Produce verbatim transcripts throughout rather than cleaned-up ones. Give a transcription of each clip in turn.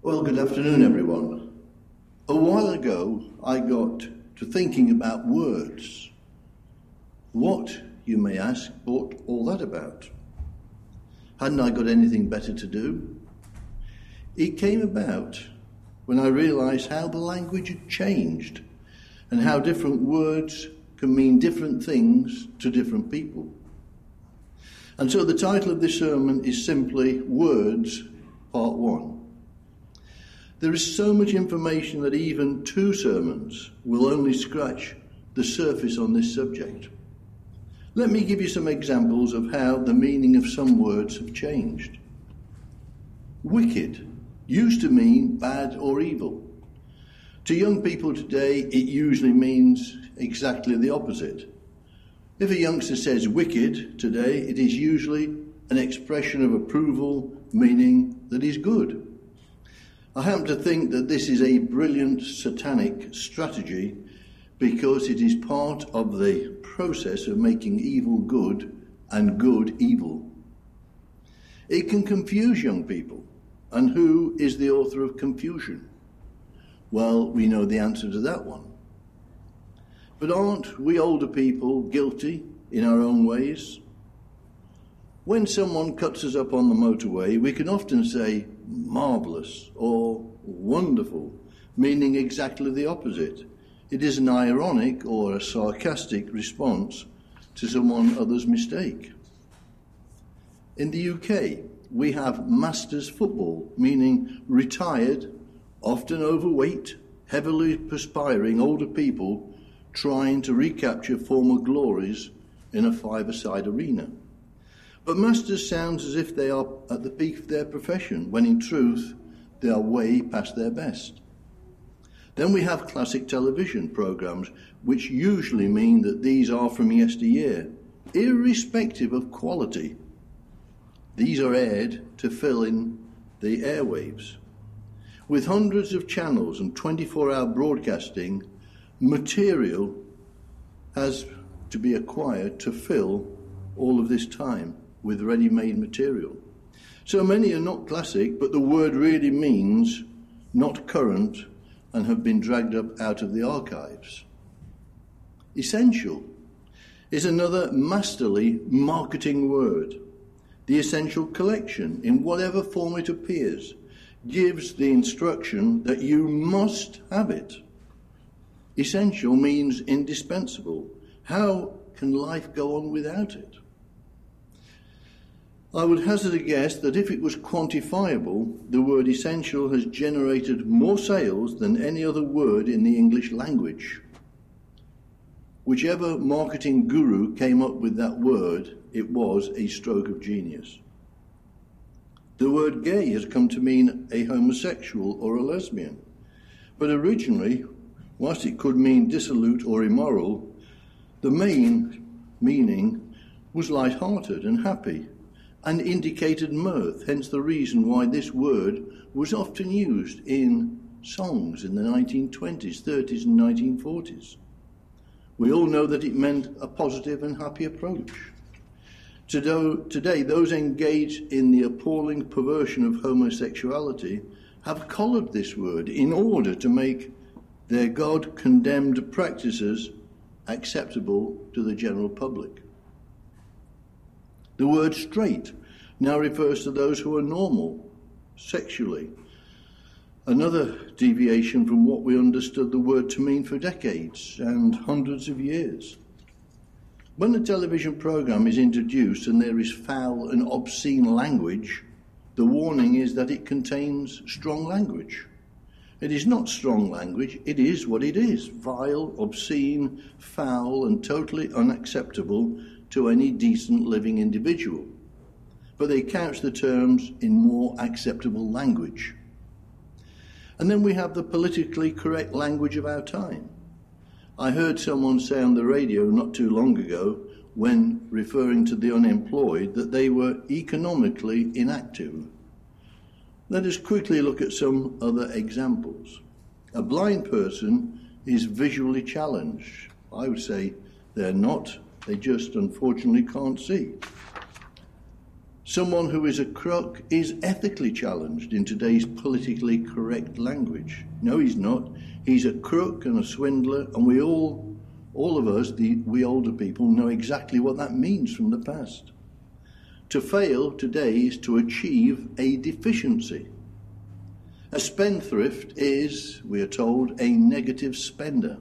Well, good afternoon, everyone. A while ago, I got to thinking about words. What, you may ask, brought all that about? Hadn't I got anything better to do? It came about when I realised how the language had changed and how different words can mean different things to different people. And so the title of this sermon is simply Words, Part One. There is so much information that even two sermons will only scratch the surface on this subject. Let me give you some examples of how the meaning of some words have changed. Wicked used to mean bad or evil. To young people today, it usually means exactly the opposite. If a youngster says wicked today, it is usually an expression of approval, meaning that he's good. I happen to think that this is a brilliant satanic strategy because it is part of the process of making evil good and good evil. It can confuse young people. And who is the author of confusion? Well, we know the answer to that one. But aren't we older people guilty in our own ways? When someone cuts us up on the motorway, we can often say marvellous or wonderful, meaning exactly the opposite. It is an ironic or a sarcastic response to someone other's mistake. In the U K, we have masters football, meaning retired, often overweight, heavily perspiring older people trying to recapture former glories in a five-a-side arena. But masters sounds as if they are at the peak of their profession, when in truth they are way past their best. Then we have classic television programmes, which usually mean that these are from yesteryear, irrespective of quality. These are aired to fill in the airwaves. With hundreds of channels and twenty-four hour broadcasting, material has to be acquired to fill all of this time with ready-made material. So many are not classic, but the word really means not current and have been dragged up out of the archives. Essential is another masterly marketing word. The essential collection, in whatever form it appears, gives the instruction that you must have it. Essential means indispensable. How can life go on without it? I would hazard a guess that if it was quantifiable, the word essential has generated more sales than any other word in the English language. Whichever marketing guru came up with that word, it was a stroke of genius. The word gay has come to mean a homosexual or a lesbian, but originally, whilst it could mean dissolute or immoral, the main meaning was light-hearted and happy, and indicated mirth, hence the reason why this word was often used in songs in the nineteen twenties, thirties and nineteen forties. We all know that it meant a positive and happy approach. Today, those engaged in the appalling perversion of homosexuality have collared this word in order to make their God-condemned practices acceptable to the general public. The word straight now refers to those who are normal sexually. Another deviation from what we understood the word to mean for decades and hundreds of years. When a television programme is introduced and there is foul and obscene language, the warning is that it contains strong language. It is not strong language, it is what it is, vile, obscene, foul and totally unacceptable to any decent living individual. But they couch the terms in more acceptable language. And then we have the politically correct language of our time. I heard someone say on the radio not too long ago, when referring to the unemployed, that they were economically inactive. Let us quickly look at some other examples. A blind person is visually challenged. I would say they're not. They just, unfortunately, can't see. Someone who is a crook is ethically challenged in today's politically correct language. No, he's not. He's a crook and a swindler, and we all, all of us, the, we older people, know exactly what that means from the past. To fail today is to achieve a deficiency. A spendthrift is, we are told, a negative spender.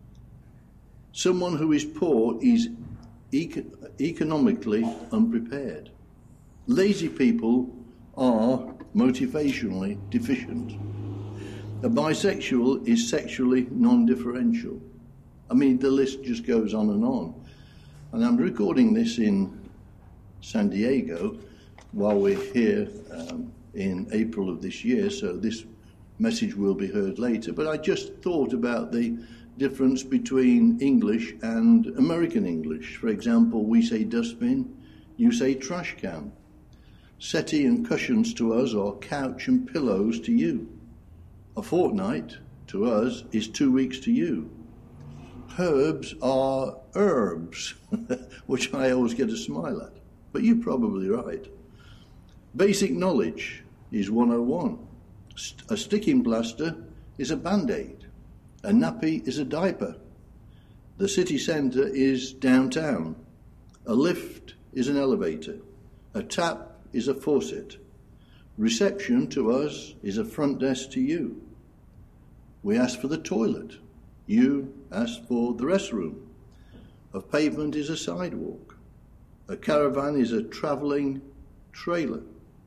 Someone who is poor is eco- economically unprepared. Lazy people are motivationally deficient. A bisexual is sexually non-differential. I mean, the list just goes on and on. And I'm recording this in San Diego while we're here um, in April of this year, so this message will be heard later. But I just thought about the difference between English and American English. For example, we say dustbin, you say trash can. Settee and cushions to us are couch and pillows to you. A fortnight to us is two weeks to you. Herbs are herbs, which I always get a smile at. But you're probably right. Basic knowledge is one oh one. A sticking plaster is a band-aid. A nappy is a diaper. The city centre is downtown. A lift is an elevator. A tap is a faucet. Reception to us is a front desk to you. We ask for the toilet. You ask for the restroom. A pavement is a sidewalk. A caravan is a travelling trailer.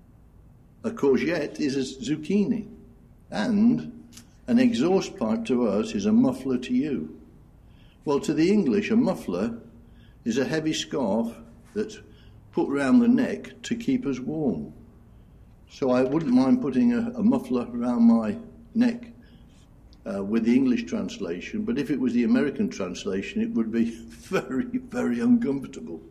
A courgette is a zucchini. And an exhaust pipe to us is a muffler to you. Well, to the English, a muffler is a heavy scarf that's put round the neck to keep us warm. So I wouldn't mind putting a, a muffler around my neck uh, with the English translation, but if it was the American translation, it would be very, very uncomfortable.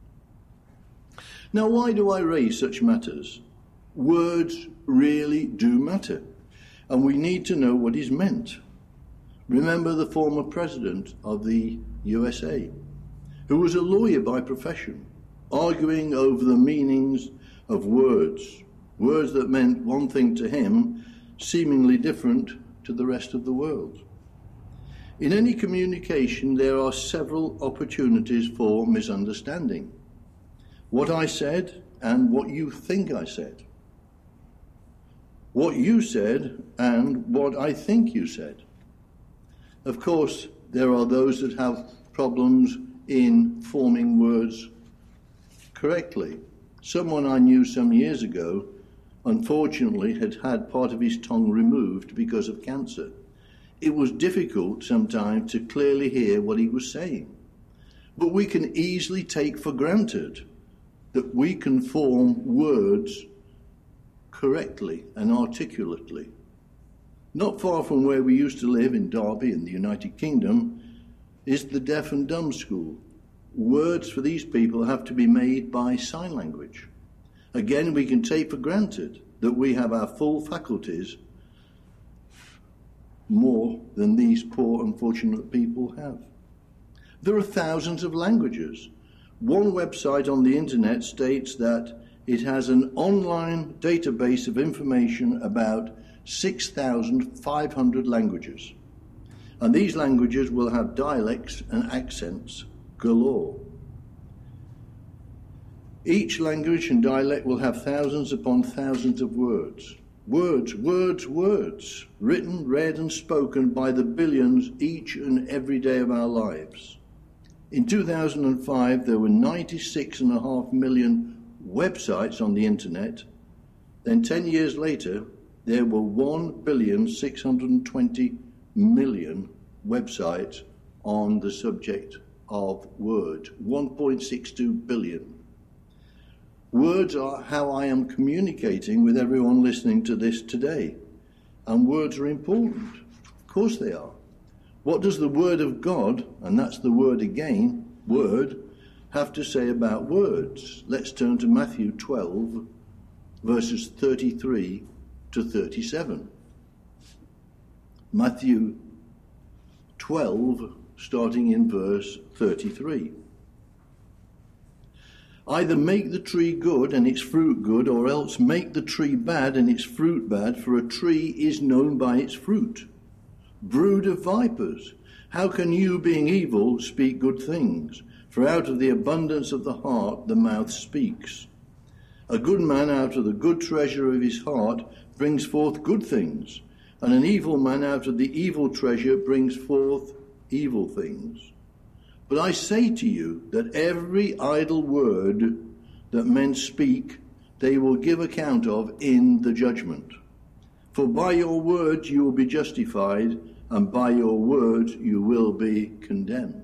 Now, why do I raise such matters? Words really do matter, and we need to know what is meant. Remember the former president of the U S A, who was a lawyer by profession, arguing over the meanings of words, words that meant one thing to him, seemingly different to the rest of the world. In any communication, there are several opportunities for misunderstanding. What I said and what you think I said. What you said and what I think you said. Of course, there are those that have problems in forming words correctly. Someone I knew some years ago, unfortunately, had had part of his tongue removed because of cancer. It was difficult sometimes to clearly hear what he was saying. But we can easily take for granted that we can form words correctly and articulately. Not far from where we used to live in Derby in the United Kingdom is the deaf and dumb school. Words for these people have to be made by sign language. Again, we can take for granted that we have our full faculties more than these poor, unfortunate people have. There are thousands of languages. One website on the internet states that it has an online database of information about six thousand five hundred languages. And these languages will have dialects and accents galore. Each language and dialect will have thousands upon thousands of words. Words, words, words, written, read and spoken by the billions each and every day of our lives. In two thousand five, there were ninety-six and a half million websites on the internet. Then ten years later, there were one billion six hundred twenty million websites on the subject of words, one point six two billion. Words are how I am communicating with everyone listening to this today. And words are important. Of course they are. What does the Word of God, and that's the word again, word, have to say about words? Let's turn to Matthew twelve, verses thirty-three to thirty-seven. Matthew twelve, starting in verse thirty-three. Either make the tree good and its fruit good, or else make the tree bad and its fruit bad, for a tree is known by its fruit. Brood of vipers, how can you, being evil, speak good things? For out of the abundance of the heart the mouth speaks. A good man out of the good treasure of his heart brings forth good things, and an evil man out of the evil treasure brings forth evil things. But I say to you that every idle word that men speak, they will give account of in the judgment. For by your words you will be justified, and by your words you will be condemned.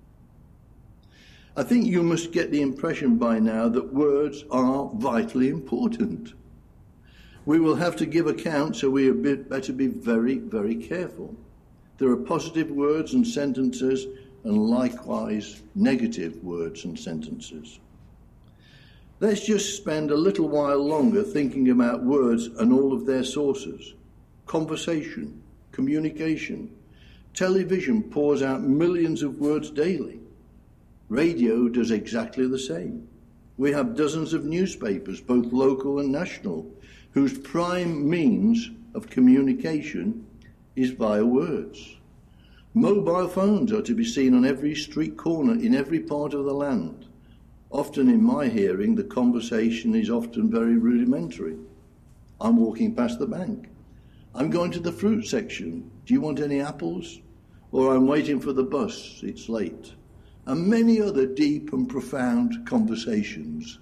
I think you must get the impression by now that words are vitally important. We will have to give account, so we had better be very, very careful. There are positive words and sentences, and likewise negative words and sentences. Let's just spend a little while longer thinking about words and all of their sources. Conversation, communication. Television pours out millions of words daily. Radio does exactly the same. We have dozens of newspapers, both local and national, whose prime means of communication is via words. Mobile phones are to be seen on every street corner in every part of the land. Often in my hearing, the conversation is often very rudimentary. I'm walking past the bank. I'm going to the fruit section. Do you want any apples? Or I'm waiting for the bus. It's late. And many other deep and profound conversations.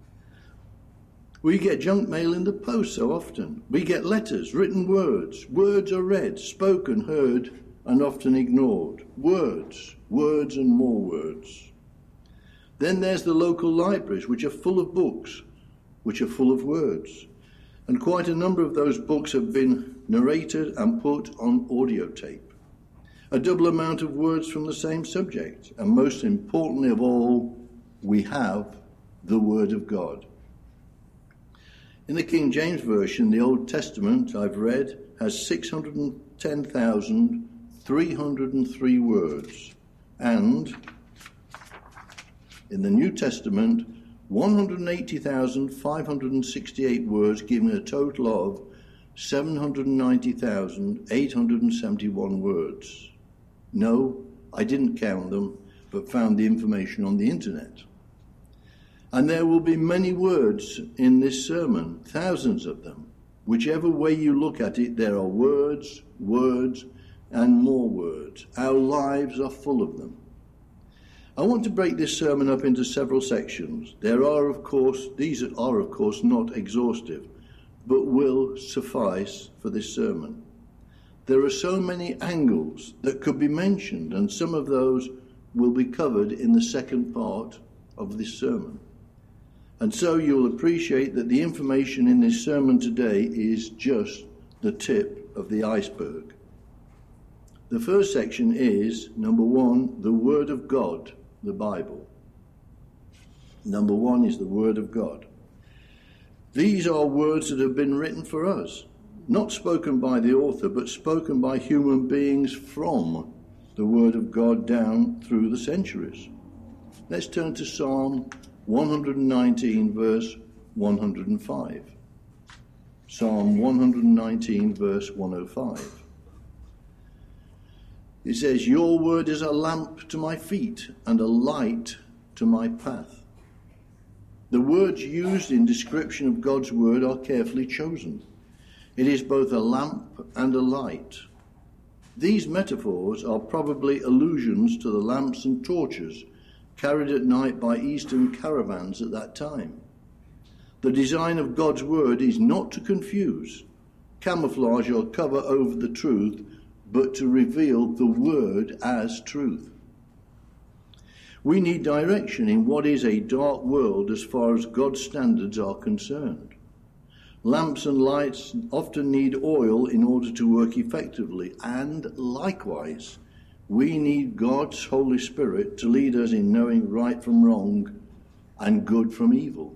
We get junk mail in the post so often. We get letters, written words. Words are read, spoken, heard, and often ignored. Words, words and more words. Then there's the local libraries, which are full of books, which are full of words. And quite a number of those books have been narrated and put on audio tape. A double amount of words from the same subject. And most importantly of all, we have the Word of God. In the King James Version, the Old Testament, I've read, has six hundred ten thousand three hundred three words. And in the New Testament, one hundred eighty thousand five hundred sixty-eight words, giving a total of seven hundred ninety thousand eight hundred seventy-one words. No, I didn't count them, but found the information on the internet. And there will be many words in this sermon, thousands of them. Whichever way you look at it, there are words, words, and more words. Our lives are full of them. I want to break this sermon up into several sections. There are, of course, these are, of course, not exhaustive, but will suffice for this sermon. There are so many angles that could be mentioned, and some of those will be covered in the second part of this sermon. And so you'll appreciate that the information in this sermon today is just the tip of the iceberg. The first section is, number one, the Word of God, the Bible. Number one is the Word of God. These are words that have been written for us. Not spoken by the author, but spoken by human beings from the Word of God down through the centuries. Let's turn to Psalm one hundred nineteen, verse one hundred five. Psalm one hundred nineteen, verse one oh five. It says, "Your word is a lamp to my feet and a light to my path." The words used in description of God's word are carefully chosen. It is both a lamp and a light. These metaphors are probably allusions to the lamps and torches carried at night by Eastern caravans at that time. The design of God's word is not to confuse, camouflage or cover over the truth, but to reveal the word as truth. We need direction in what is a dark world as far as God's standards are concerned. Lamps and lights often need oil in order to work effectively, and likewise, we need God's Holy Spirit to lead us in knowing right from wrong and good from evil.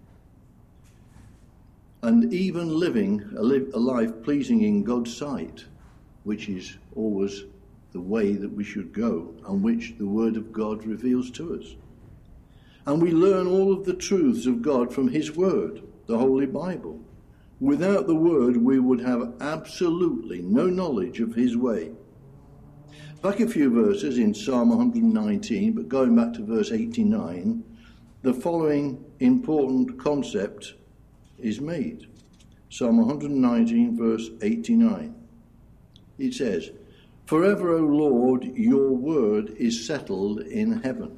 And even living a, li- a life pleasing in God's sight, which is always the way that we should go and which the Word of God reveals to us. And we learn all of the truths of God from his word, the Holy Bible. Without the word, we would have absolutely no knowledge of his way. Back a few verses in Psalm one hundred nineteen, but going back to verse eighty-nine, the following important concept is made. Psalm one hundred nineteen, verse eighty-nine. It says, "Forever, O Lord, your word is settled in heaven."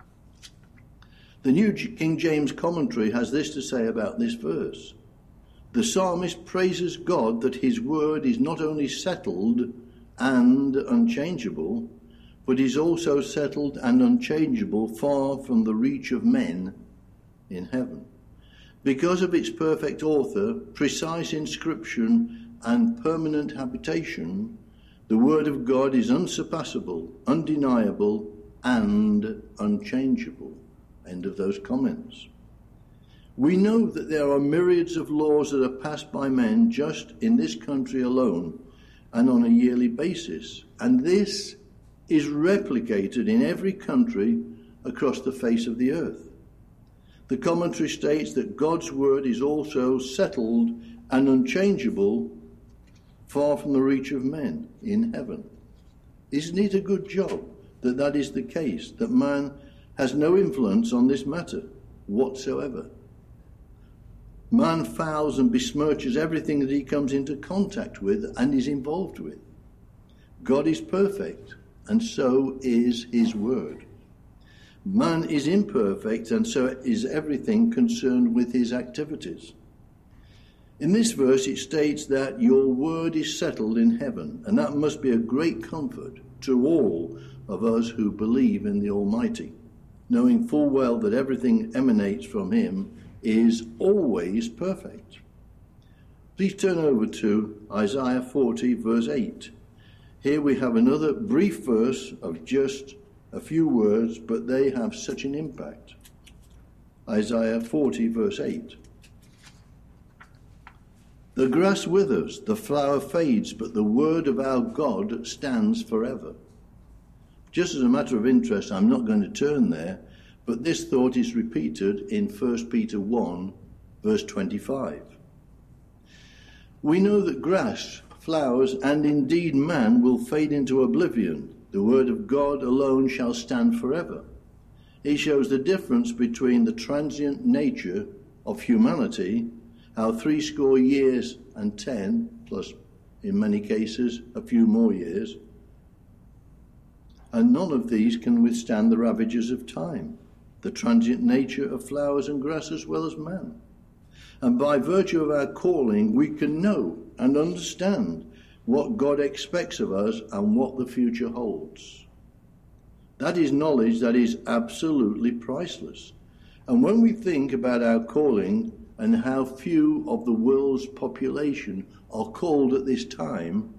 The New King James commentary has this to say about this verse. The psalmist praises God that his word is not only settled and unchangeable, but is also settled and unchangeable far from the reach of men in heaven. Because of its perfect author, precise inscription, and permanent habitation, the word of God is unsurpassable, undeniable, and unchangeable. End of those comments. We know that there are myriads of laws that are passed by men just in this country alone and on a yearly basis, and this is replicated in every country across the face of the earth. The commentary states that God's word is also settled and unchangeable, far from the reach of men in heaven. Isn't it a good job that that is the case, that man has no influence on this matter whatsoever? Man fouls and besmirches everything that he comes into contact with and is involved with. God is perfect, and so is his word. Man is imperfect, and so is everything concerned with his activities. In this verse it states that your word is settled in heaven, and that must be a great comfort to all of us who believe in the Almighty, knowing full well that everything emanates from him is always perfect. Please turn over to Isaiah forty, verse eight. Here we have another brief verse of just a few words, but they have such an impact. Isaiah forty, verse eight. The grass withers, the flower fades, but the word of our God stands forever. Just as a matter of interest, I'm not going to turn there, but this thought is repeated in First Peter one, verse twenty-five. We know that grass, flowers, and indeed man will fade into oblivion. The word of God alone shall stand forever. It shows the difference between the transient nature of humanity, how three score years and ten, plus in many cases a few more years, and none of these can withstand the ravages of time, the transient nature of flowers and grass as well as man. And by virtue of our calling, we can know and understand what God expects of us and what the future holds. That is knowledge that is absolutely priceless. And when we think about our calling and how few of the world's population are called at this time,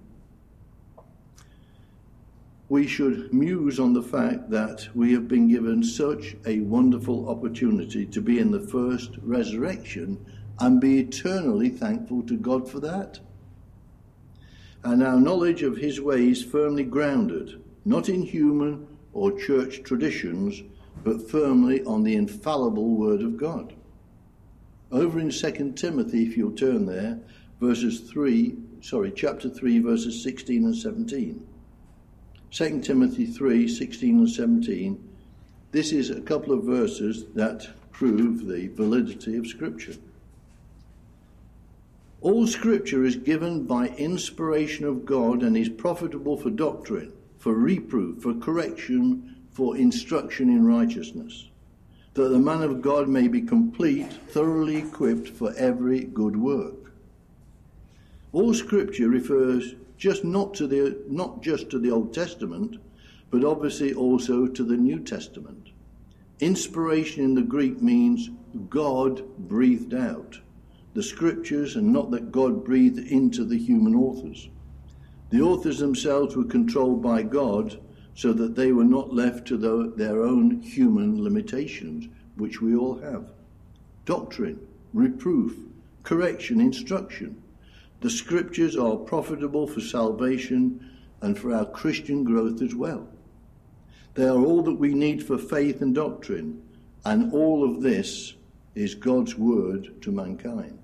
we should muse on the fact that we have been given such a wonderful opportunity to be in the first resurrection and be eternally thankful to God for that. And our knowledge of his ways firmly grounded, not in human or church traditions, but firmly on the infallible word of God. Over in Second Timothy, if you'll turn there, verses three, sorry, chapter three, verses sixteen and seventeen. Second Timothy three, sixteen and seventeen. This is a couple of verses that prove the validity of Scripture. All Scripture is given by inspiration of God and is profitable for doctrine, for reproof, for correction, for instruction in righteousness, that the man of God may be complete, thoroughly equipped for every good work. All Scripture refers just not to the not just to the Old Testament, but obviously also to the New Testament. Inspiration in the Greek means God breathed out the Scriptures, and not that God breathed into the human authors. The authors themselves were controlled by God, so that they were not left to the, their own human limitations, which we all have. Doctrine, reproof, correction, instruction. The Scriptures are profitable for salvation and for our Christian growth as well. They are all that we need for faith and doctrine, And all of this is God's word to mankind.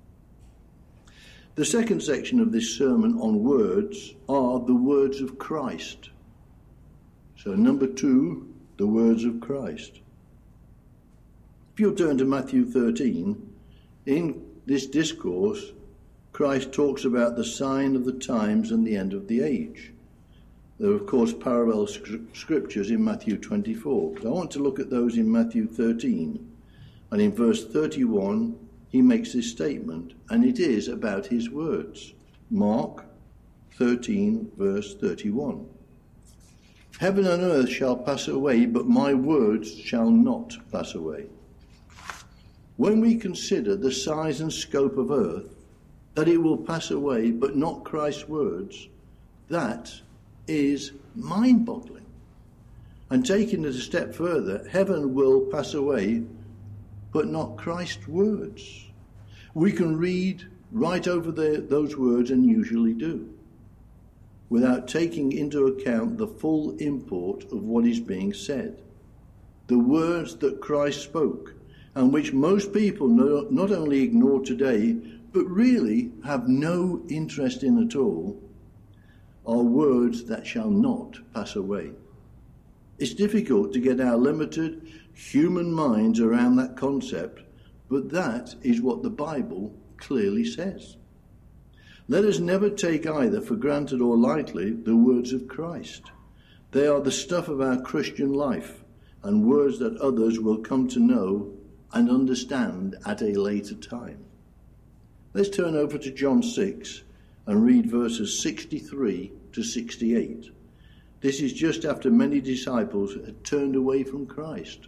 The second section of this sermon on words are the words of Christ. So number two, the words of Christ. If you'll turn to Matthew thirteen, in this discourse, Christ talks about the sign of the times and the end of the age. There are, of course, parallel scriptures in Matthew twenty-four. But I want to look at those in Matthew thirteen. And in verse thirty-one, he makes this statement, and it is about his words. Mark thirteen, verse thirty-one. Heaven and earth shall pass away, but my words shall not pass away. When we consider the size and scope of earth, that it will pass away, but not Christ's words, that is mind-boggling. And taking it a step further, heaven will pass away, but not Christ's words. We can read right over the, those words, and usually do, without taking into account the full import of what is being said. The words that Christ spoke, and which most people no, not only ignore today, but really have no interest in at all, are words that shall not pass away. It's difficult to get our limited human minds around that concept, but that is what the Bible clearly says. Let us never take either for granted or lightly the words of Christ. They are the stuff of our Christian life, and words that others will come to know and understand at a later time. Let's turn over to John six and read verses sixty-three to sixty-eight. This is just after many disciples had turned away from Christ.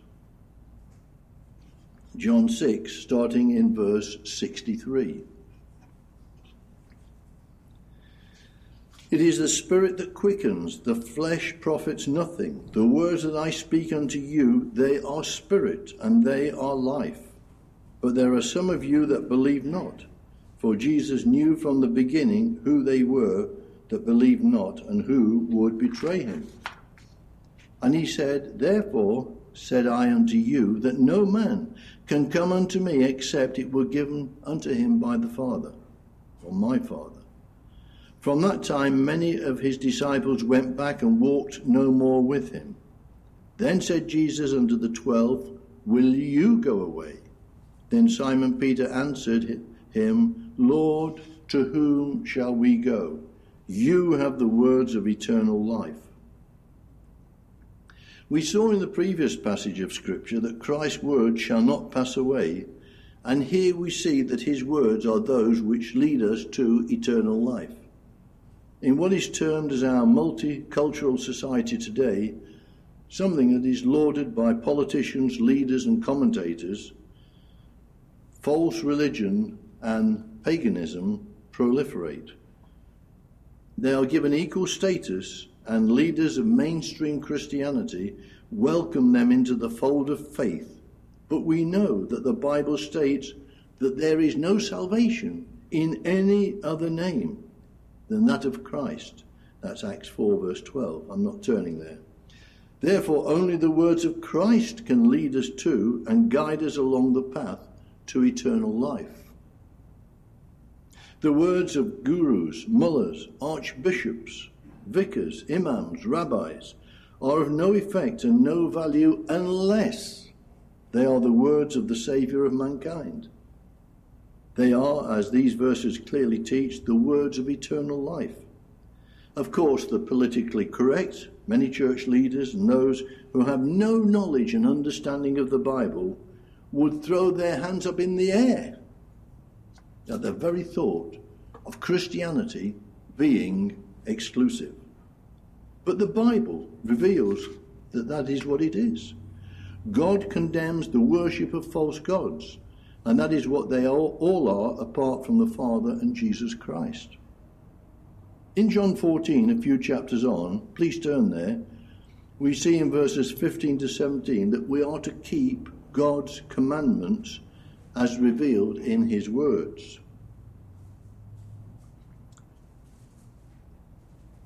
John six, starting in verse sixty-three. It is the Spirit that quickens, the flesh profits nothing. The words that I speak unto you, they are spirit, and they are life. But there are some of you that believe not. For Jesus knew from the beginning who they were that believed not, and who would betray him. And he said, Therefore said I unto you, that no man can come unto me except it were given unto him by the Father, or my Father. From that time many of his disciples went back and walked no more with him. Then said Jesus unto the twelve, Will you go away? Then Simon Peter answered him, Lord, to whom shall we go? You have the words of eternal life. We saw in the previous passage of Scripture that Christ's words shall not pass away, and here we see that his words are those which lead us to eternal life. In what is termed as our multicultural society today, something that is lauded by politicians, leaders and commentators, false religion and paganism proliferate. They are given equal status, and leaders of mainstream Christianity welcome them into the fold of faith. But we know that the Bible states that there is no salvation in any other name than that of Christ. That's Acts four verse twelve. I'm not turning there. Therefore, only the words of Christ can lead us to and guide us along the path to eternal life. The words of gurus, mullahs, archbishops, vicars, imams, rabbis are of no effect and no value unless they are the words of the Saviour of mankind. They are, as these verses clearly teach, the words of eternal life. Of course, the politically correct, many church leaders and those who have no knowledge and understanding of the Bible would throw their hands up in the air at the very thought of Christianity being exclusive. But the Bible reveals that that is what it is. God condemns the worship of false gods, and that is what they all, all are apart from the Father and Jesus Christ. In John fourteen, a few chapters on, please turn there, we see in verses fifteen to seventeen that we are to keep God's commandments as revealed in his words.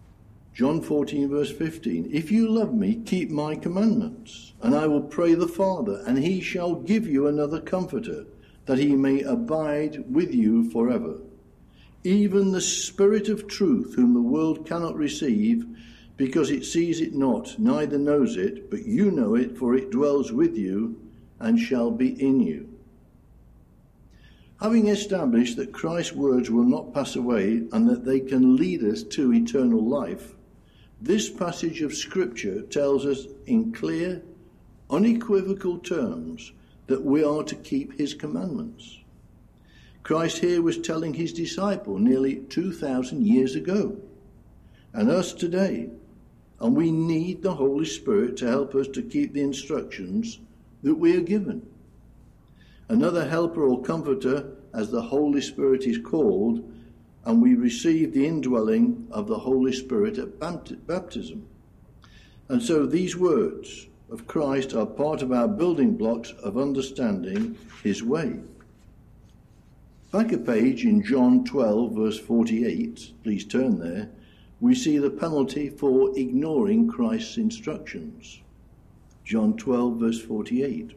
John fourteen, verse fifteen, if you love me, keep my commandments, and I will pray the Father, and he shall give you another comforter, that he may abide with you forever. Even the Spirit of truth, whom the world cannot receive, because it sees it not, neither knows it, but you know it, for it dwells with you and shall be in you. Having established that Christ's words will not pass away and that they can lead us to eternal life, this passage of Scripture tells us in clear, unequivocal terms that we are to keep his commandments. Christ here was telling his disciple nearly two thousand years ago, and us today, and we need the Holy Spirit to help us to keep the instructions that we are given. Another helper or comforter, as the Holy Spirit is called, and we receive the indwelling of the Holy Spirit at baptism. And so these words of Christ are part of our building blocks of understanding his way. Back a page in John twelve, verse forty-eight, please turn there, we see the penalty for ignoring Christ's instructions. John twelve, verse forty-eight.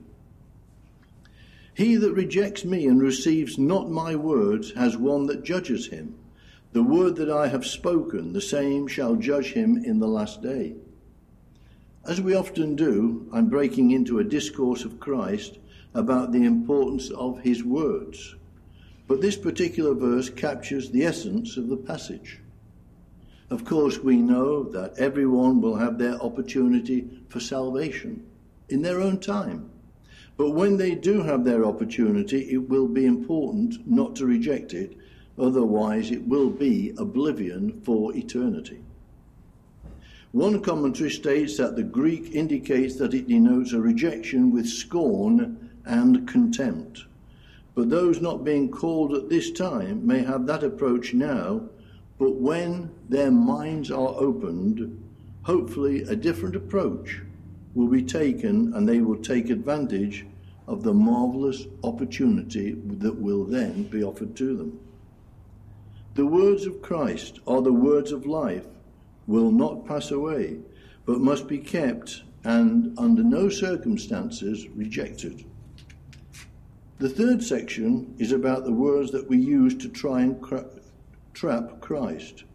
He that rejects me and receives not my words has one that judges him. The word that I have spoken, the same shall judge him in the last day. As we often do, I'm breaking into a discourse of Christ about the importance of his words. But this particular verse captures the essence of the passage. Of course, we know that everyone will have their opportunity for salvation in their own time. But when they do have their opportunity, it will be important not to reject it, otherwise it will be oblivion for eternity. One commentary states that the Greek indicates that it denotes a rejection with scorn and contempt. But those not being called at this time may have that approach now, but when their minds are opened, hopefully a different approach will be taken, and they will take advantage of the marvelous opportunity that will then be offered to them. The words of Christ are the words of life, will not pass away, but must be kept and under no circumstances rejected. The third section is about the words that we use to try and cra- trap Christ.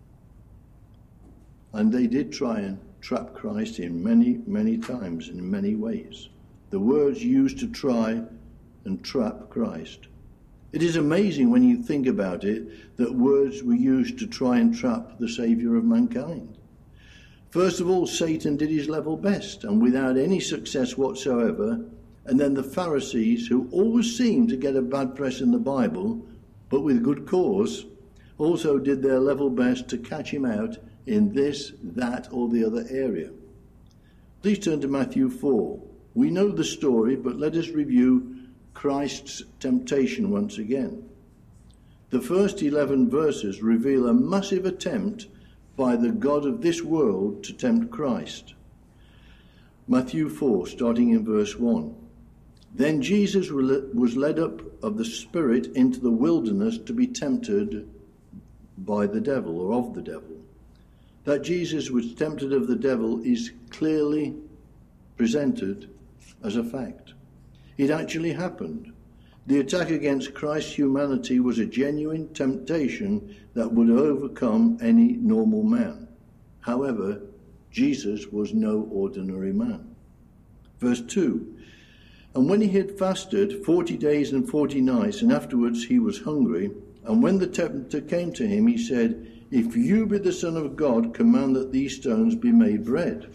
And they did try and trap Christ in many, many times, in many ways. The words used to try and trap Christ. It is amazing when you think about it that words were used to try and trap the Saviour of mankind. First of all, Satan did his level best, and without any success whatsoever. And then the Pharisees, who always seem to get a bad press in the Bible, but with good cause, also did their level best to catch him out in this, that, or the other area. Please turn to Matthew four. We know the story, but let us review Christ's temptation once again. The first eleven verses reveal a massive attempt by the god of this world to tempt Christ. Matthew four, starting in verse one. Then Jesus was led up of the Spirit into the wilderness to be tempted by the devil, or of the devil. That Jesus was tempted of the devil is clearly presented as a fact. It actually happened. The attack against Christ's humanity was a genuine temptation that would overcome any normal man. However, Jesus was no ordinary man. Verse two. And when he had fasted forty days and forty nights, and afterwards he was hungry, and when the tempter came to him, he said, If you be the Son of God, command that these stones be made bread.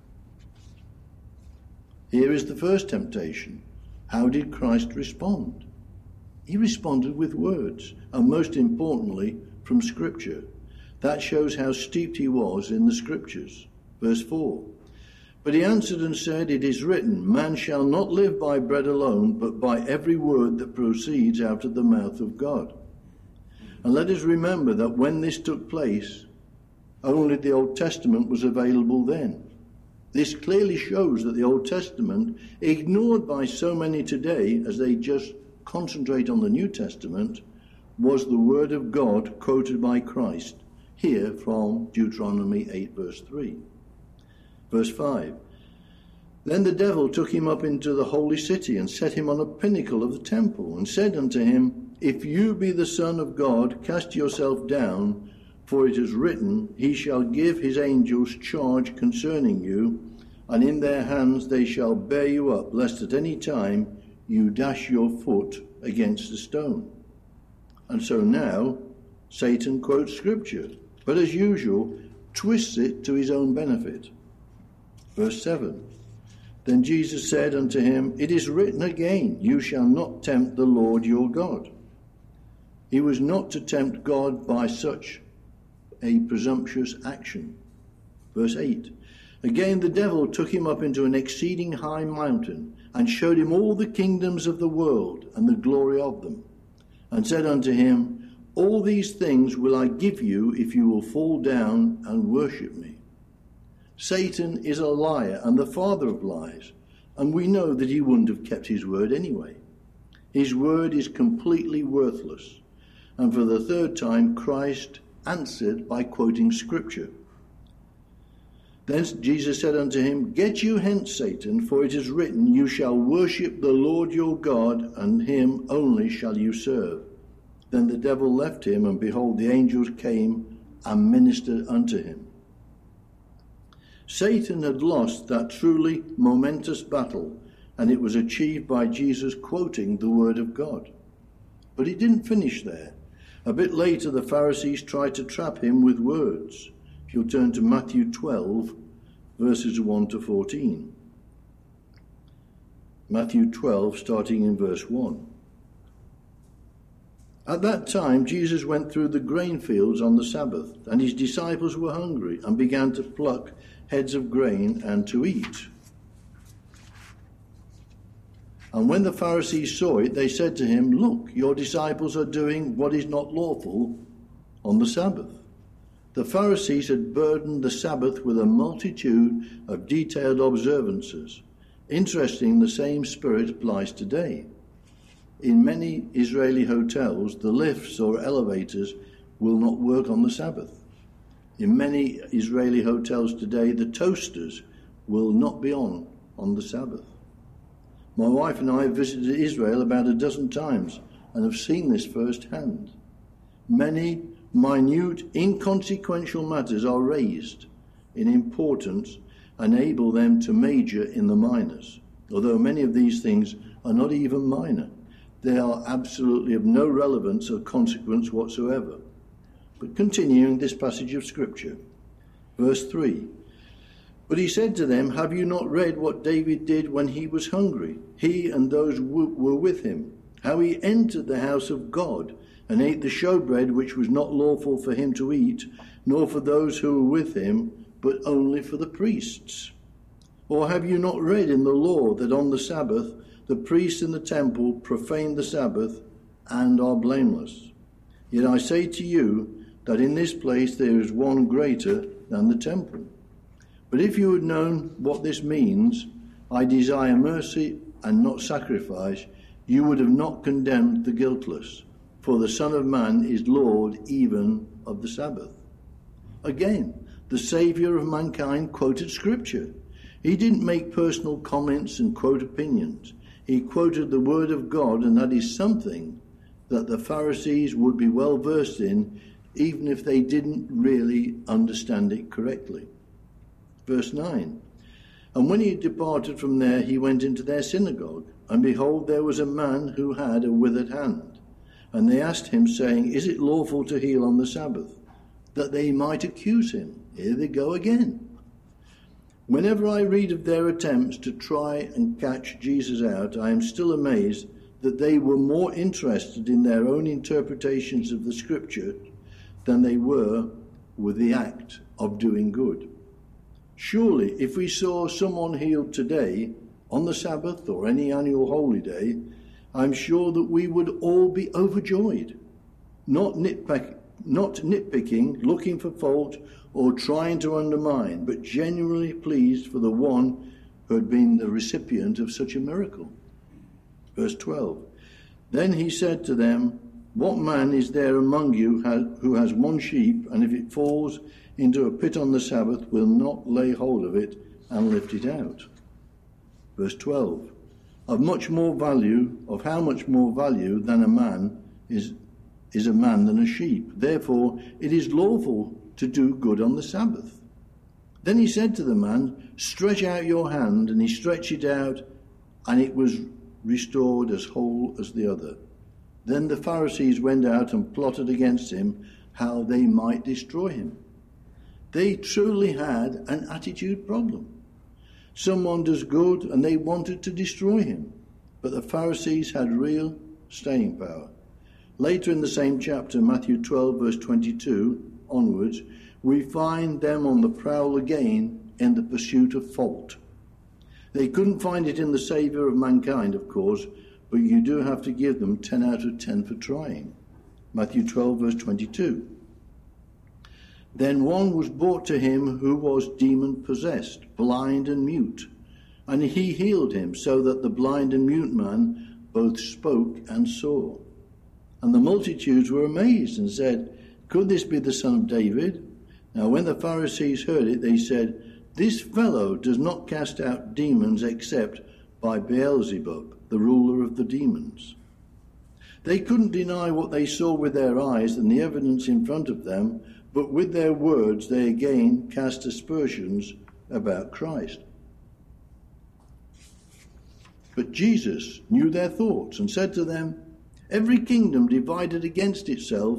Here is the first temptation. How did Christ respond? He responded with words, and most importantly, from Scripture. That shows how steeped he was in the Scriptures. Verse four. But he answered and said, It is written, Man shall not live by bread alone, but by every word that proceeds out of the mouth of God. And let us remember that when this took place, only the Old Testament was available then. This clearly shows that the Old Testament, ignored by so many today as they just concentrate on the New Testament, was the word of God quoted by Christ. here from Deuteronomy eight, verse three. Verse five. Then the devil took him up into the holy city and set him on a pinnacle of the temple and said unto him, If you be the Son of God, cast yourself down, for it is written, He shall give his angels charge concerning you, and in their hands they shall bear you up, lest at any time you dash your foot against a stone. And so now Satan quotes Scripture, but as usual twists it to his own benefit. Verse seven. Then Jesus said unto him, It is written again, You shall not tempt the Lord your God. He was not to tempt God by such a presumptuous action. Verse eight. Again the devil took him up into an exceeding high mountain, and showed him all the kingdoms of the world, and the glory of them, and said unto him, All these things will I give you, if you will fall down and worship me. Satan is a liar and the father of lies, and we know that he wouldn't have kept his word anyway. His word is completely worthless. And for the third time, Christ answered by quoting Scripture. Then Jesus said unto him, Get you hence, Satan, for it is written, You shall worship the Lord your God, and him only shall you serve. Then the devil left him, and behold, the angels came and ministered unto him. Satan had lost that truly momentous battle, and it was achieved by Jesus quoting the word of God. But he didn't finish there. A bit later, the Pharisees tried to trap him with words. If you'll turn to Matthew twelve, verses one to fourteen. Matthew twelve, starting in verse one. At that time, Jesus went through the grain fields on the Sabbath, and his disciples were hungry and began to pluck heads of grain and to eat. And when the Pharisees saw it, they said to him, Look, your disciples are doing what is not lawful on the Sabbath. The Pharisees had burdened the Sabbath with a multitude of detailed observances. Interesting, the same spirit applies today. In many Israeli hotels, the lifts or elevators will not work on the Sabbath. In many Israeli hotels today, the toasters will not be on on the Sabbath. My wife and I have visited Israel about a dozen times and have seen this firsthand. Many minute, inconsequential matters are raised in importance and enable them to major in the minors, although many of these things are not even minor. They are absolutely of no relevance or consequence whatsoever. But continuing this passage of Scripture, verse three. But he said to them, Have you not read what David did when he was hungry, he and those who were with him, how he entered the house of God and ate the showbread which was not lawful for him to eat, nor for those who were with him, but only for the priests? Or have you not read in the law that on the Sabbath the priests in the temple profane the Sabbath and are blameless? Yet I say to you that in this place there is one greater than the temple. But if you had known what this means, I desire mercy and not sacrifice, you would have not condemned the guiltless. For the Son of Man is Lord even of the Sabbath. Again, the Saviour of mankind quoted Scripture. He didn't make personal comments and quote opinions. He quoted the Word of God, and that is something that the Pharisees would be well versed in, even if they didn't really understand it correctly. Verse nine. And when he had departed from there, he went into their synagogue, and behold, there was a man who had a withered hand. And they asked him, saying, Is it lawful to heal on the Sabbath? That they might accuse him. Here they go again. Whenever I read of their attempts to try and catch Jesus out, I am still amazed that they were more interested in their own interpretations of the Scripture than they were with the act of doing good. Surely, if we saw someone healed today, on the Sabbath or any annual holy day, I'm sure that we would all be overjoyed, not nitpick, not nitpicking, looking for fault, or trying to undermine, but genuinely pleased for the one who had been the recipient of such a miracle. Verse twelve. Then he said to them, What man is there among you who has one sheep, and if it falls into a pit on the Sabbath, will not lay hold of it and lift it out? Verse twelve. Of much more value, of how much more value than a man is, is a man than a sheep. Therefore, it is lawful to do good on the Sabbath. Then he said to the man, stretch out your hand, and he stretched it out, and it was restored as whole as the other. Then the Pharisees went out and plotted against him how they might destroy him. They truly had an attitude problem. Someone does good and they wanted to destroy him. But the Pharisees had real staying power. Later in the same chapter, Matthew twelve, verse twenty-two onwards, we find them on the prowl again in the pursuit of fault. They couldn't find it in the Saviour of mankind, of course, but you do have to give them ten out of ten for trying. Matthew twelve, verse twenty-two. Then one was brought to him who was demon-possessed, blind and mute, and he healed him, so that the blind and mute man both spoke and saw. And the multitudes were amazed and said, could this be the son of David? Now when the Pharisees heard it, they said, this fellow does not cast out demons except by Beelzebub, the ruler of the demons. They couldn't deny what they saw with their eyes and the evidence in front of them, but with their words they again cast aspersions about Christ. But Jesus knew their thoughts and said to them, every kingdom divided against itself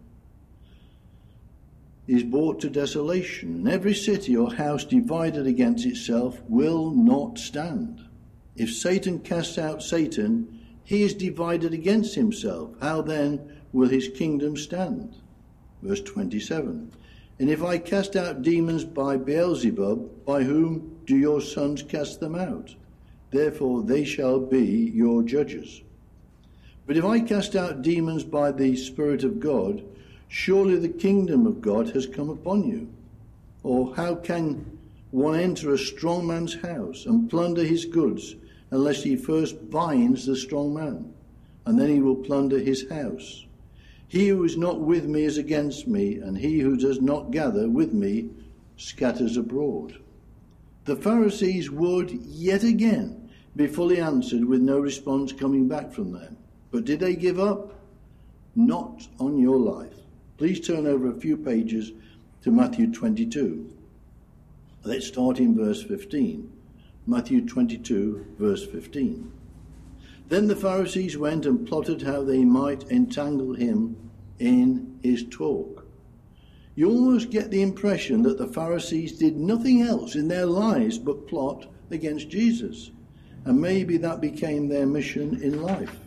is brought to desolation, and every city or house divided against itself will not stand. If Satan casts out Satan, he is divided against himself. How then will his kingdom stand? Verse twenty-seven. And if I cast out demons by Beelzebub, by whom do your sons cast them out? Therefore they shall be your judges. But if I cast out demons by the Spirit of God, surely the kingdom of God has come upon you. Or how can one enter a strong man's house and plunder his goods unless he first binds the strong man, and then he will plunder his house? He who is not with me is against me, and he who does not gather with me scatters abroad. The Pharisees would yet again be fully answered with no response coming back from them. But did they give up? Not on your life. Please turn over a few pages to Matthew twenty-two. Let's start in verse fifteen. Matthew twenty-two, verse fifteen. Then the Pharisees went and plotted how they might entangle him in his talk. You almost get the impression that the Pharisees did nothing else in their lives but plot against Jesus. And maybe that became their mission in life.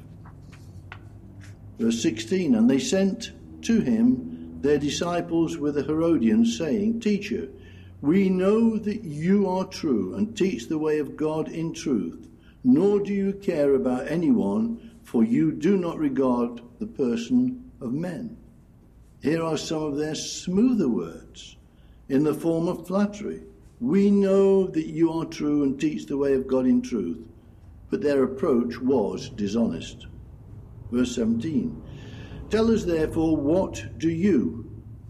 Verse sixteen, and they sent to him their disciples with the Herodians, saying, Teacher, we know that you are true and teach the way of God in truth, nor do you care about anyone, for you do not regard the person of men. Here are some of their smoother words in the form of flattery. We know that you are true and teach the way of God in truth, but their approach was dishonest. Verse seventeen, tell us therefore, what do you?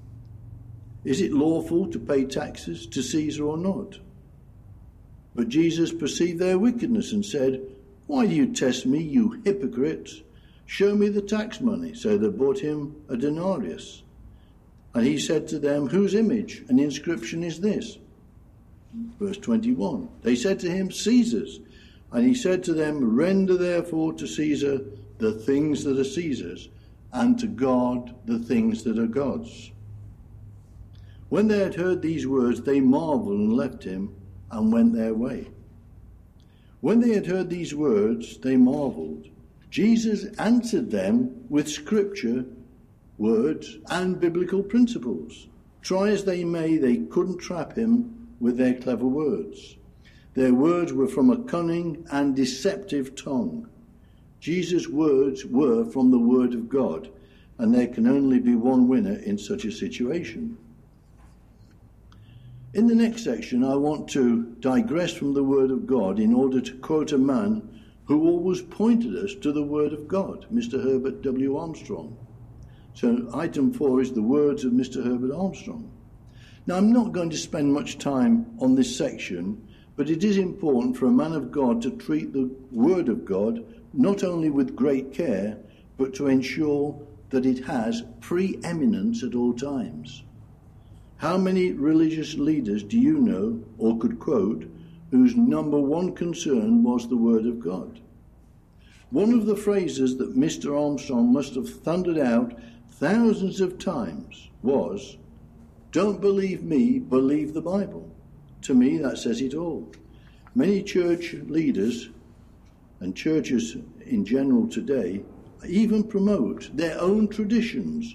Is it lawful to pay taxes to Caesar or not? But Jesus perceived their wickedness and said, why do you test me, you hypocrites? Show me the tax money. So they brought him a denarius. And he said to them, whose image and inscription is this? Verse twenty-one, they said to him, Caesar's. And he said to them, render therefore to Caesar the things that are Caesar's, and to God the things that are God's. When they had heard these words, they marveled and left him and went their way. When they had heard these words, they marveled. Jesus answered them with scripture, words, and biblical principles. Try as they may, they couldn't trap him with their clever words. Their words were from a cunning and deceptive tongue. Jesus' words were from the Word of God, and there can only be one winner in such a situation. In the next section, I want to digress from the Word of God in order to quote a man who always pointed us to the Word of God, Mister Herbert W. Armstrong. So item four is the words of Mister Herbert Armstrong. Now, I'm not going to spend much time on this section, but it is important for a man of God to treat the Word of God not only with great care, but to ensure that it has preeminence at all times. How many religious leaders do you know or could quote whose number one concern was the Word of God? One of the phrases that Mister Armstrong must have thundered out thousands of times was, "Don't believe me, believe the Bible." To me, that says it all. Many church leaders and churches in general today even promote their own traditions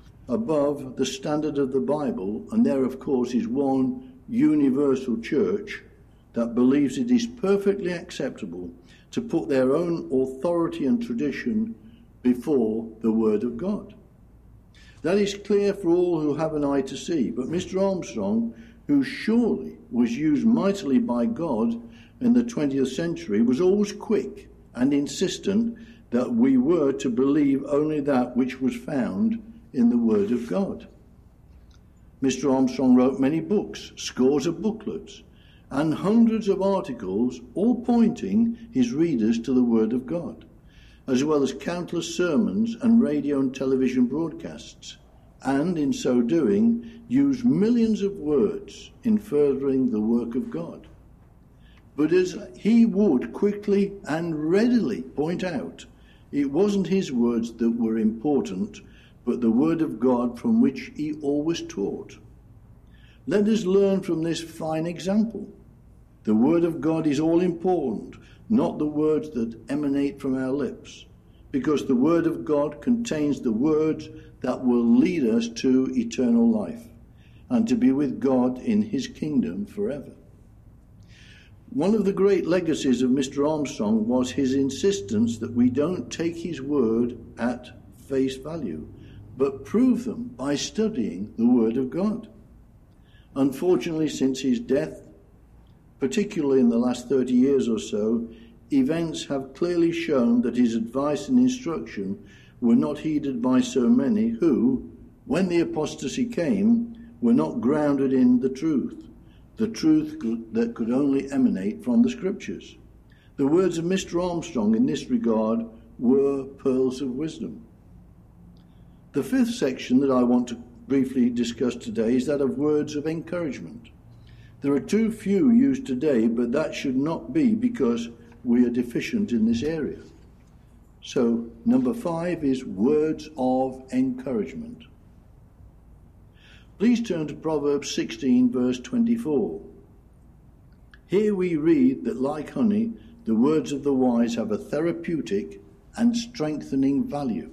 above the standard of the Bible, and there, of course, is one universal church that believes it is perfectly acceptable to put their own authority and tradition before the Word of God. That is clear for all who have an eye to see, but Mister Armstrong, who surely was used mightily by God in the twentieth century, was always quick and insistent that we were to believe only that which was found in the Word of God. Mister Armstrong wrote many books, scores of booklets, and hundreds of articles, all pointing his readers to the Word of God, as well as countless sermons and radio and television broadcasts, and in so doing used millions of words in furthering the work of God. But as he would quickly and readily point out, it wasn't his words that were important, but the Word of God from which he always taught. Let us learn from this fine example. The Word of God is all important, not the words that emanate from our lips, because the Word of God contains the words that will lead us to eternal life and to be with God in his kingdom forever. One of the great legacies of Mister Armstrong was his insistence that we don't take his word at face value, but prove them by studying the Word of God. Unfortunately, since his death, particularly in the last thirty years or so, events have clearly shown that his advice and instruction were not heeded by so many who, when the apostasy came, were not grounded in the truth, the truth that could only emanate from the Scriptures. The words of Mister Armstrong in this regard were pearls of wisdom. The fifth section that I want to briefly discuss today is that of words of encouragement. There are too few used today, but that should not be because we are deficient in this area. So, number five is words of encouragement. Please turn to Proverbs sixteen, verse twenty-four. Here we read that, like honey, the words of the wise have a therapeutic and strengthening value.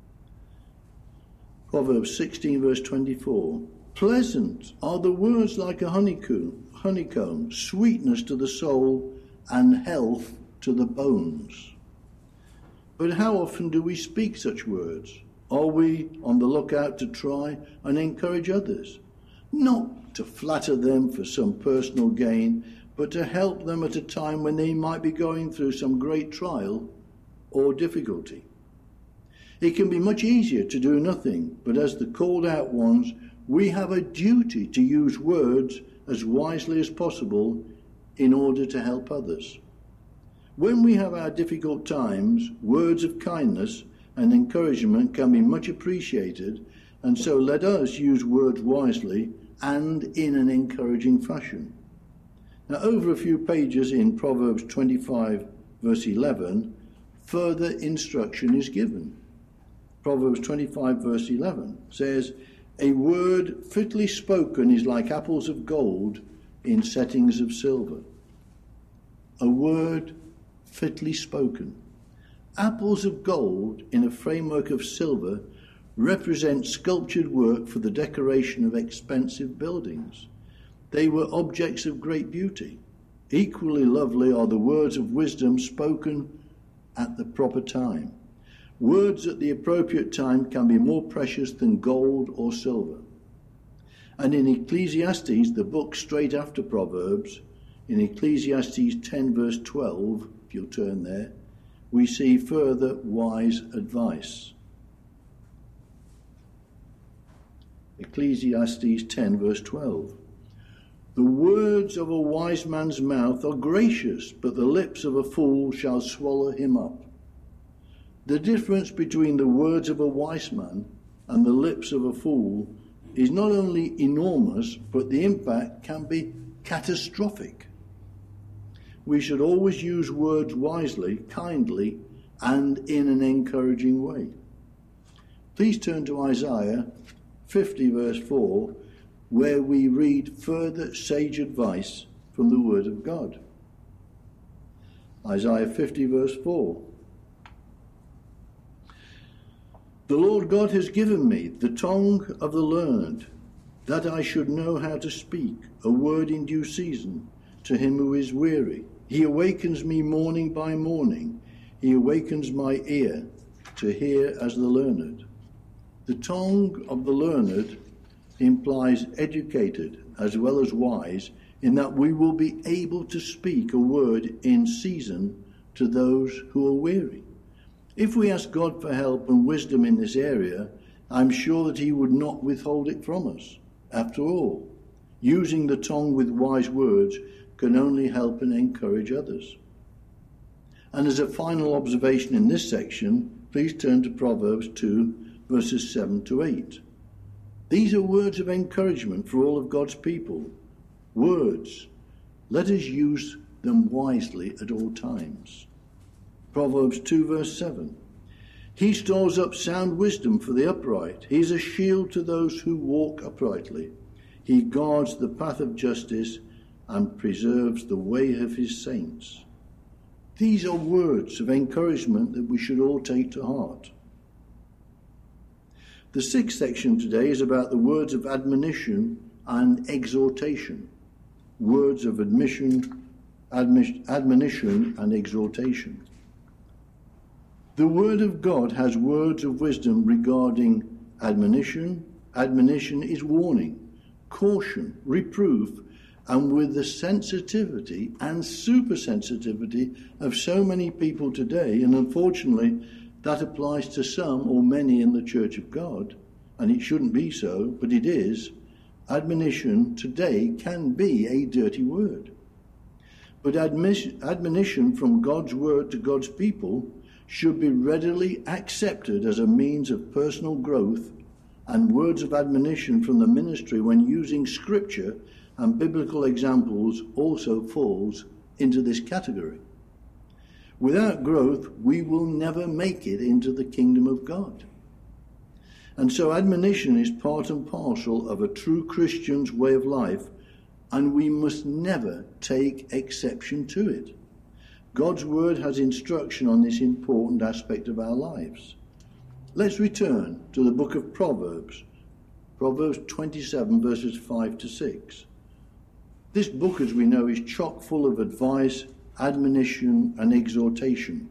Proverbs sixteen, verse twenty-four. Pleasant are the words like a honeycomb, honeycomb, sweetness to the soul and health to the bones. But how often do we speak such words? Are we on the lookout to try and encourage others? Not to flatter them for some personal gain, but to help them at a time when they might be going through some great trial or difficulty. It can be much easier to do nothing, but as the called out ones, we have a duty to use words as wisely as possible in order to help others. When we have our difficult times, words of kindness and encouragement can be much appreciated, and so let us use words wisely and in an encouraging fashion. Now, over a few pages in Proverbs twenty-five, verse eleven, further instruction is given. Proverbs twenty-five, verse eleven says, "A word fitly spoken is like apples of gold in settings of silver." A word fitly spoken. Apples of gold in a framework of silver represent sculptured work for the decoration of expensive buildings. They were objects of great beauty. Equally lovely are the words of wisdom spoken at the proper time. Words at the appropriate time can be more precious than gold or silver. And in Ecclesiastes, the book straight after Proverbs, in Ecclesiastes ten, verse twelve, if you'll turn there, we see further wise advice. Ecclesiastes ten, verse twelve. The words of a wise man's mouth are gracious, but the lips of a fool shall swallow him up. The difference between the words of a wise man and the lips of a fool is not only enormous, but the impact can be catastrophic. We should always use words wisely, kindly, and in an encouraging way. Please turn to Isaiah fifty, verse four, where we read further sage advice from the Word of God. Isaiah fifty, verse four. The Lord God has given me the tongue of the learned, that I should know how to speak a word in due season to him who is weary. He awakens me morning by morning. He awakens my ear to hear as the learned. The tongue of the learned implies educated as well as wise, in that we will be able to speak a word in season to those who are weary. If we ask God for help and wisdom in this area, I'm sure that he would not withhold it from us. After all, using the tongue with wise words can only help and encourage others. And as a final observation in this section, please turn to Proverbs two, verses seven to eight. These are words of encouragement for all of God's people. Words. Let us use them wisely at all times. Proverbs two, verse seven. He stores up sound wisdom for the upright. He is a shield to those who walk uprightly. He guards the path of justice and preserves the way of his saints. These are words of encouragement that we should all take to heart. The sixth section today is about the words of admonition and exhortation. Words of admission, admi- admonition and exhortation. The Word of God has words of wisdom regarding admonition. Admonition is warning, caution, reproof, and with the sensitivity and supersensitivity of so many people today, and unfortunately that applies to some or many in the Church of God, and it shouldn't be so, but it is, admonition today can be a dirty word. But admission, admonition from God's word to God's people should be readily accepted as a means of personal growth, and words of admonition from the ministry when using scripture and biblical examples also falls into this category. Without growth, we will never make it into the kingdom of God. And so admonition is part and parcel of a true Christian's way of life, and we must never take exception to it. God's word has instruction on this important aspect of our lives. Let's return to the book of Proverbs, Proverbs twenty-seven, verses five to six. This book, as we know, is chock full of advice, admonition and exhortation.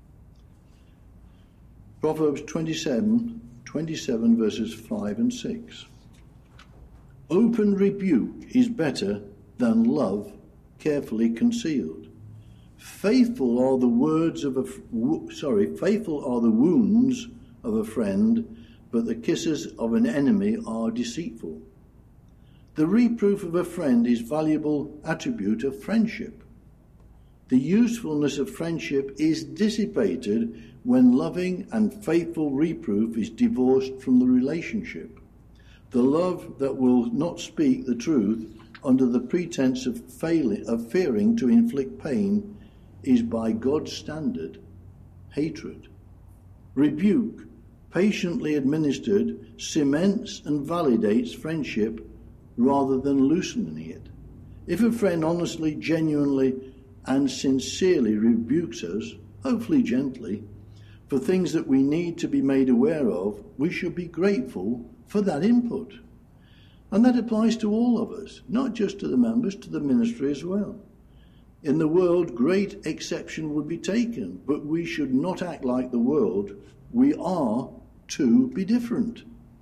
Proverbs twenty-seven, twenty-seven verses five and six. Open rebuke is better than love carefully concealed. Faithful are the words of a sorry, faithful are the wounds of a friend, but the kisses of an enemy are deceitful. The reproof of a friend is valuable attribute of friendship. The usefulness of friendship is dissipated when loving and faithful reproof is divorced from the relationship. The love that will not speak the truth under the pretense of failing, of fearing to inflict pain is by God's standard hatred. Rebuke, patiently administered, cements and validates friendship rather than loosening it. If a friend honestly, genuinely, and sincerely rebukes us, hopefully gently, for things that we need to be made aware of, we should be grateful for that input. And that applies to all of us, not just to the members, to the ministry as well. In the world, great exception would be taken, but we should not act like the world. We are to be different.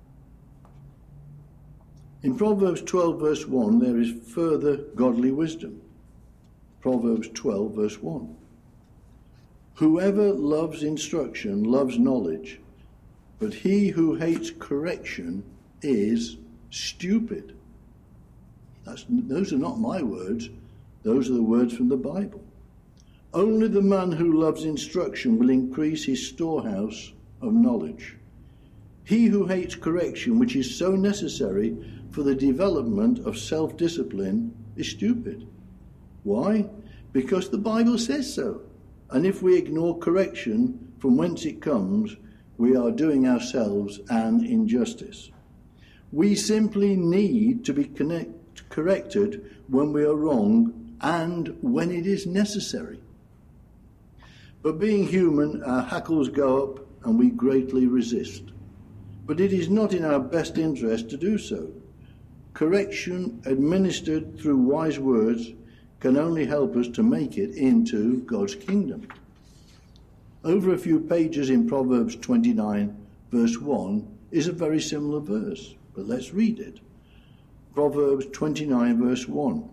In Proverbs twelve, verse one, there is further godly wisdom. Proverbs twelve, verse one. Whoever loves instruction loves knowledge, but he who hates correction is stupid. That's, those are not my words. Those are the words from the Bible. Only the man who loves instruction will increase his storehouse of knowledge. He who hates correction, which is so necessary for the development of self-discipline, is stupid. Why? Because the Bible says so. And if we ignore correction from whence it comes, we are doing ourselves an injustice. We simply need to be connect, corrected when we are wrong and when it is necessary. But being human, our hackles go up and we greatly resist. But it is not in our best interest to do so. Correction administered through wise words can only help us to make it into God's kingdom. Over a few pages in Proverbs twenty-nine, verse one, is a very similar verse, but let's read it. Proverbs twenty-nine, verse one.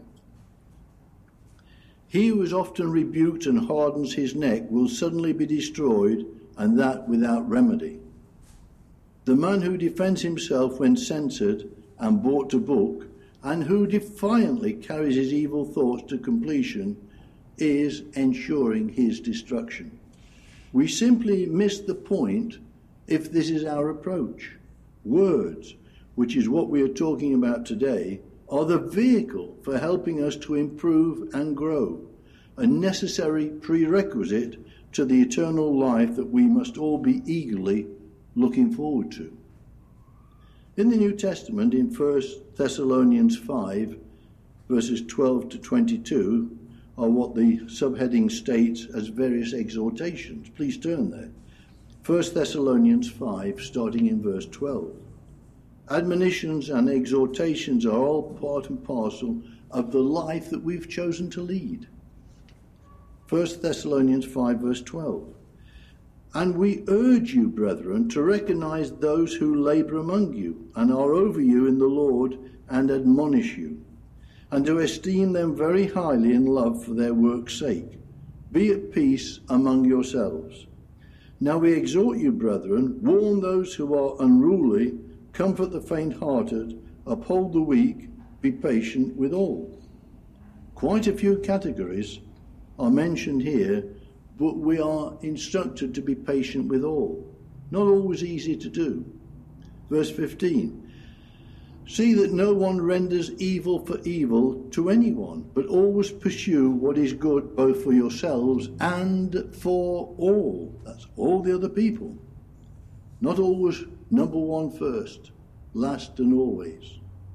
He who is often rebuked and hardens his neck will suddenly be destroyed, and that without remedy. The man who defends himself when censored and brought to book, and who defiantly carries his evil thoughts to completion, is ensuring his destruction. We simply miss the point if this is our approach. Words, which is what we are talking about today, are the vehicle for helping us to improve and grow, a necessary prerequisite to the eternal life that we must all be eagerly looking forward to. In the New Testament, in First Thessalonians five, verses twelve to twenty-two, are what the subheading states as various exhortations. Please turn there. First Thessalonians five, starting in verse twelve. Admonitions and exhortations are all part and parcel of the life that we've chosen to lead. First Thessalonians five, verse twelve. And we urge you, brethren, to recognize those who labor among you and are over you in the Lord and admonish you, and to esteem them very highly in love for their work's sake. Be at peace among yourselves. Now we exhort you, brethren, warn those who are unruly, comfort the faint-hearted, uphold the weak, be patient with all. Quite a few categories are mentioned here, but we are instructed to be patient with all. Not always easy to do. Verse fifteen. See that no one renders evil for evil to anyone, but always pursue what is good both for yourselves and for all. That's all the other people. Not always number one first, last and always.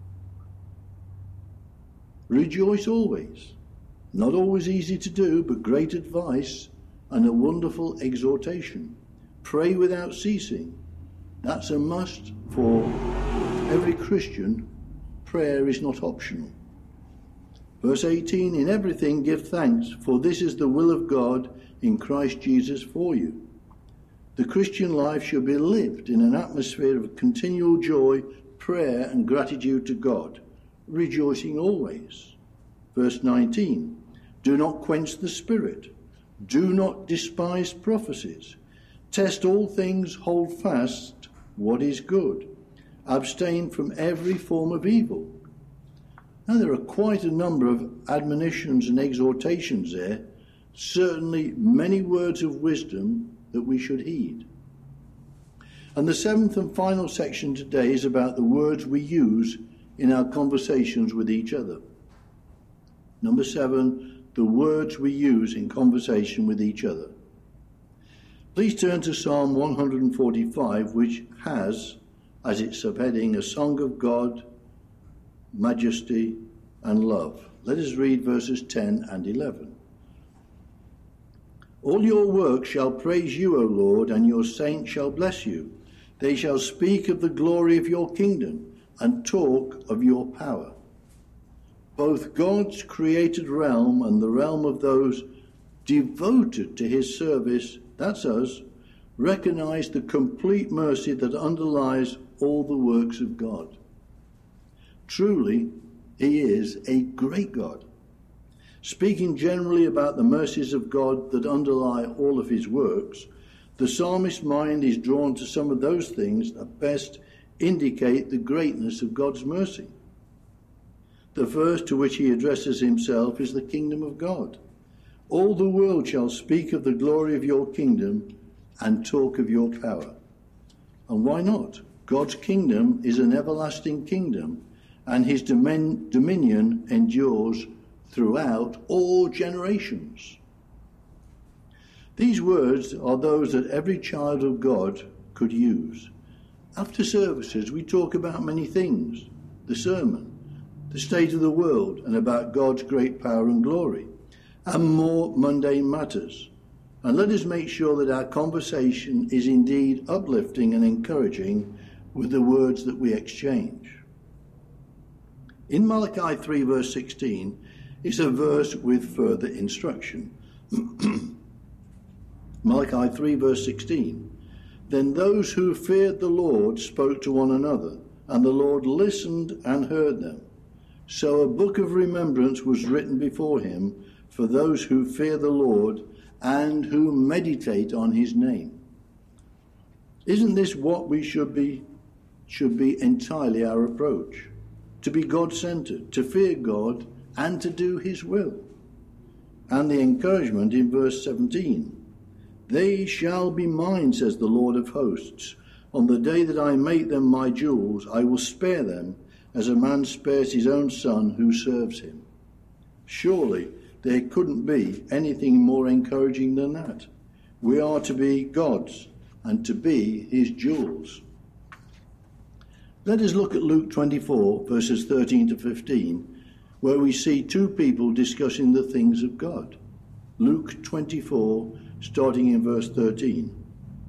Rejoice always. Not always easy to do, but great advice and a wonderful exhortation. Pray without ceasing. That's a must for every Christian. Prayer is not optional. Verse eighteen, in everything give thanks, for this is the will of God in Christ Jesus for you. The Christian life should be lived in an atmosphere of continual joy, prayer and gratitude to God, rejoicing always. Verse nineteen, do not quench the spirit. Do not despise prophecies. Test all things, hold fast what is good. Abstain from every form of evil. Now there are quite a number of admonitions and exhortations there, certainly many words of wisdom that we should heed. And the seventh and final section today is about the words we use in our conversations with each other. Number seven, the words we use in conversation with each other. Please turn to Psalm one forty-five, which has, as its subheading, a song of God, majesty and love. Let us read verses ten and eleven. All your works shall praise you, O Lord, and your saints shall bless you. They shall speak of the glory of your kingdom and talk of your power. Both God's created realm and the realm of those devoted to his service, that's us, recognize the complete mercy that underlies all the works of God. Truly, he is a great God. Speaking generally about the mercies of God that underlie all of his works, the psalmist's mind is drawn to some of those things that best indicate the greatness of God's mercy. The first to which he addresses himself is the kingdom of God. All the world shall speak of the glory of your kingdom and talk of your power. And why not? God's kingdom is an everlasting kingdom, and his domin- dominion endures throughout all generations. These words are those that every child of God could use. After services, we talk about many things: the sermon, the state of the world, and about God's great power and glory, and more mundane matters. And let us make sure that our conversation is indeed uplifting and encouraging with the words that we exchange. In Malachi three verse sixteen is a verse with further instruction. Malachi three verse sixteen. Then those who feared the Lord spoke to one another, and the Lord listened and heard them. So a book of remembrance was written before him for those who fear the Lord and who meditate on his name. Isn't this what we should be, should be entirely our approach? To be God-centered, to fear God and to do his will. And the encouragement in verse seventeen. They shall be mine, says the Lord of hosts. On the day that I make them my jewels, I will spare them, as a man spares his own son who serves him. Surely there couldn't be anything more encouraging than that. We are to be God's and to be his jewels. Let us look at Luke twenty-four, verses thirteen to fifteen, where we see two people discussing the things of God. Luke twenty-four, starting in verse thirteen.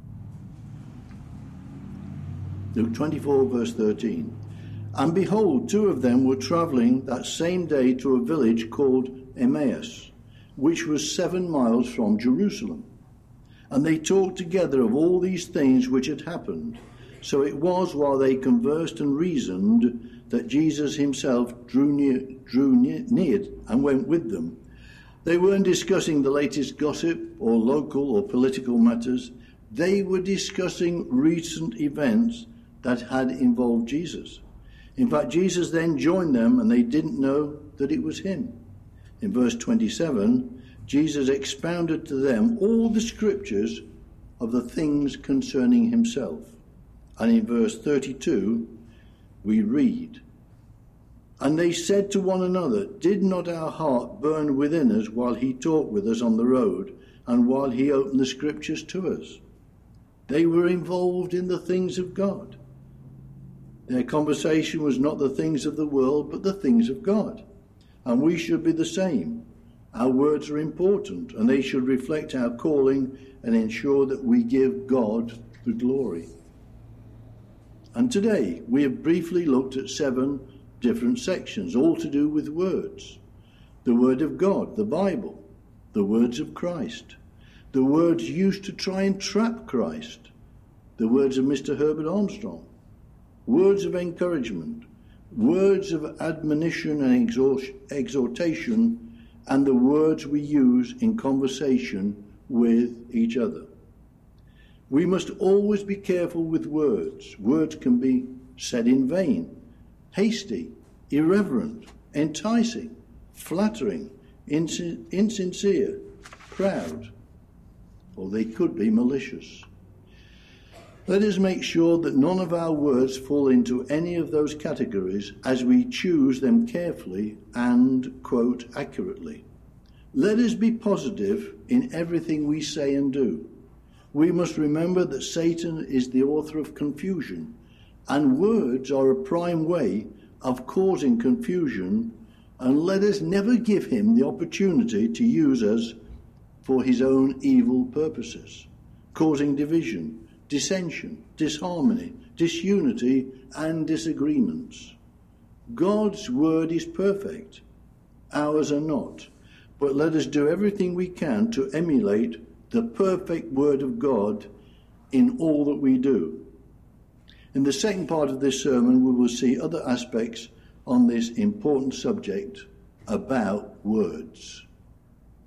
Luke twenty-four, verse thirteen. And behold, two of them were travelling that same day to a village called Emmaus, which was seven miles from Jerusalem. And they talked together of all these things which had happened. So it was while they conversed and reasoned that Jesus himself drew near, drew near, near and went with them. They weren't discussing the latest gossip or local or political matters. They were discussing recent events that had involved Jesus. In fact, Jesus then joined them and they didn't know that it was him. In verse twenty-seven, Jesus expounded to them all the scriptures of the things concerning himself. And in verse thirty-two, we read, And they said to one another, Did not our heart burn within us while he talked with us on the road and while he opened the scriptures to us? They were involved in the things of God. Their conversation was not the things of the world, but the things of God. And we should be the same. Our words are important, and they should reflect our calling and ensure that we give God the glory. And today, we have briefly looked at seven different sections, all to do with words. The Word of God, the Bible, the words of Christ, the words used to try and trap Christ, the words of Mister Herbert Armstrong, words of encouragement, words of admonition and exhortation, and the words we use in conversation with each other. We must always be careful with words. Words can be said in vain, hasty, irreverent, enticing, flattering, insin- insincere, proud, or they could be malicious. Let us make sure that none of our words fall into any of those categories as we choose them carefully and, quote, accurately. Let us be positive in everything we say and do. We must remember that Satan is the author of confusion, and words are a prime way of causing confusion, and let us never give him the opportunity to use us for his own evil purposes, causing division, dissension, disharmony, disunity, and disagreements. God's word is perfect. Ours are not. But let us do everything we can to emulate the perfect word of God in all that we do. In the second part of this sermon, we will see other aspects on this important subject about words.